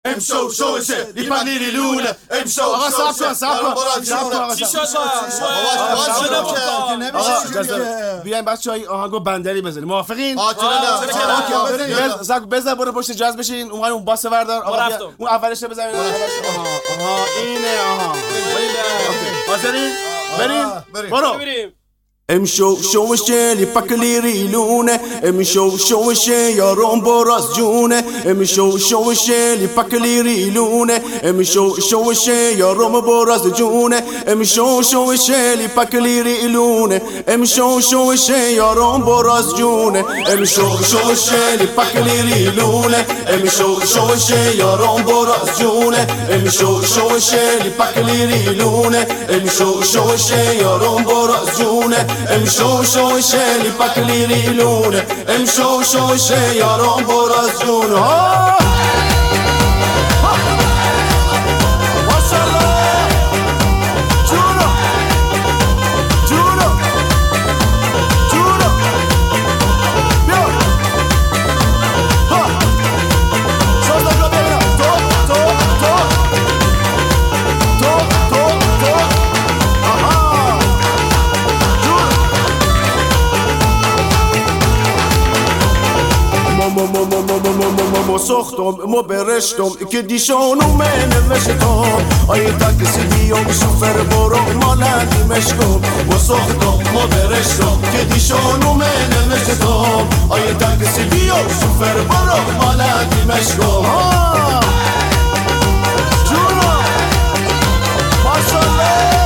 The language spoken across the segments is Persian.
امشو شوشه لیپنیری لونه امشو آقا صبر چی شد بیاین بچه های آهنگو بندری بزنیم موافقین؟ بزن برو پشت جاز بشین اون باس وردار اون اولش رو بزنیم اینه حاضرین؟ بریم برو امشو شوشه لیپکلی ریلونه امشو شوشه یارم براز جونه امشو شوشه لیپکلی ریلونه امشو شوشه یارم براز جونه امشو شوشه لیپکلی ریلونه امشو شوشه یارم براز جونه امشو شوشه لیپکلی ریلونه امشو شوشه یارم براز جونه امشو شوشه لیپکلی ریلونه امشو شوشه یارم براز جونه امشو شوشه لیپکلی ریلونه امشو شوشه یارم براز جونه ساختم ما برشتم که دیشانو من نوشتم آیه تاکسی بیام شوفر برو مالندی مشکم ما ساختم ما برشتم که دیشانو من نوشتم آیه تاکسی بیام شوفر برو مالندی مشکم جونا ماشالله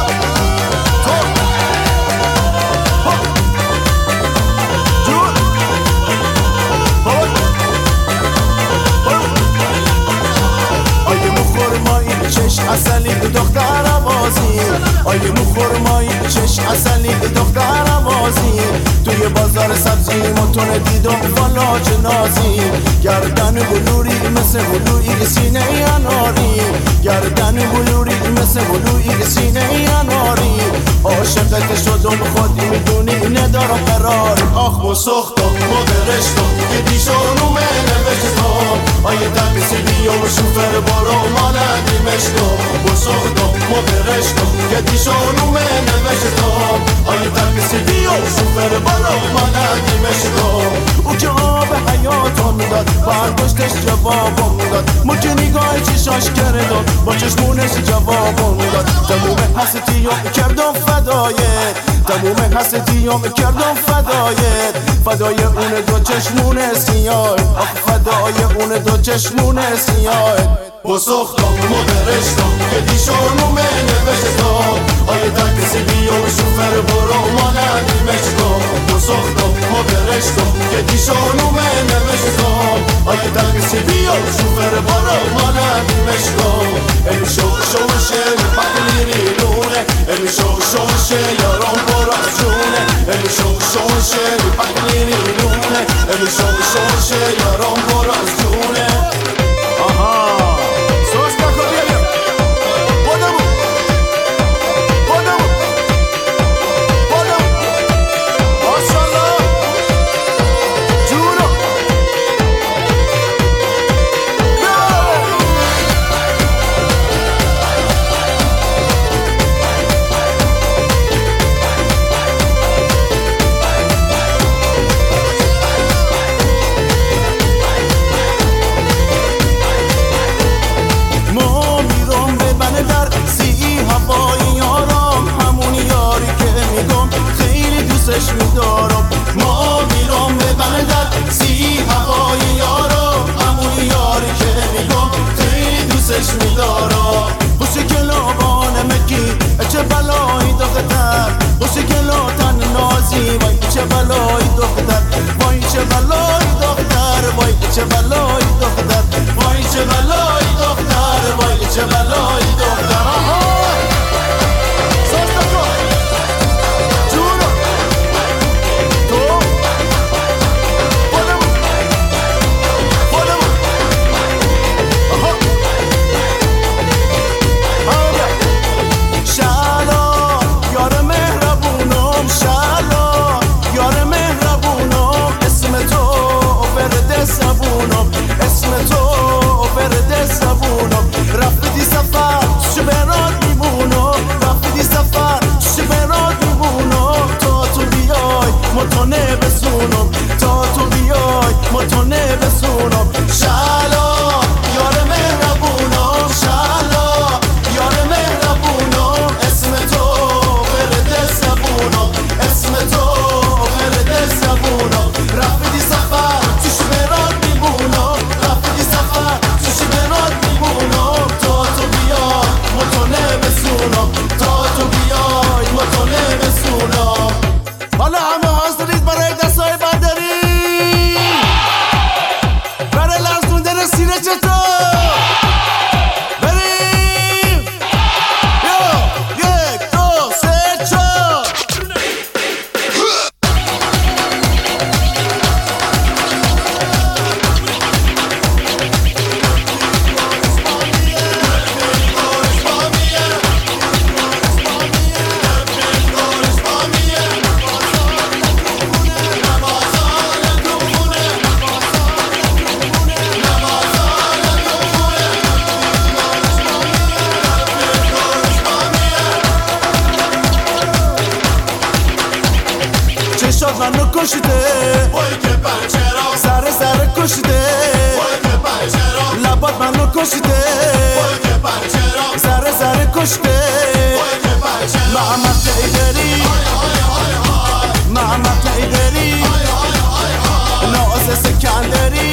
اصلی دختر آوازی آیه مخورمایی چش اصلی دختر آوازی توی بازار سبزی متون دیدم فلاج نازی گردن بلوری مثل بلوری سینه اناری گردن بلوری مثل بلوری سینه اناری عاشقت شدم خودی میدونی ندارم قرار آخ و سختم ما برشتم که دیشانو من نوشتم آیه تاکسی بیام شوفر بارو مالندی مشتم و سختم ما برشتم که دیشانو من نوشتم آیه تاکسی بیام شوفر بارو مالندی مشتم او که آب حیاتم داد برگشتش جوابم داد مجه نگاه چشاش کردم با چشمونش جوابم داد تموم حسیتیام کردم فدایت تموم حسیتیام کردم فدایت فدای اون دو چشمون سیاه آخ فدای اون دو چشمون سیاه با سختم ما برشتم که دیشانو من نوشتم آیه تاکسی بیام شوفر برو مالندی مشکم با سختم ما برشتم که دیشانو من نوشتم آیه تاکسی بیام شوفر برو مالندی مشکم امشو شوشه لیپکلی ریلونه امشو شوشه یارم براز جونه امشو شوشه لیپکلی ریلونه امشو شوشه یارم براز جونه کشیده وای که پنچرا سر کشیده وای که پنچرا لبات منو کشیده وای که پنچرا سر کشیده وای که پنچرا محمد تیدری محمد تیدری ناز سکندری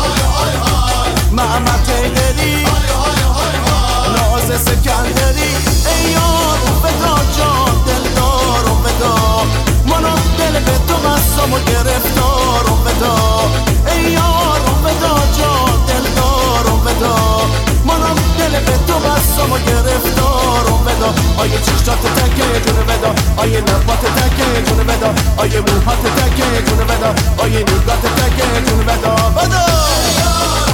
محمد تیدری ناز سکندری ای یار فدا جان دلدار و فدا منو دل به تو بستم و گرفتار و فدا ای یار فدا جان دلدار و فدا منو دل به تو بستم و گرفتار و فدا آیه چشات تکه جون فدا آیه لبات تکه جون فدا آیه موهات تکه جون فدا آیه نگات تکه جون فدا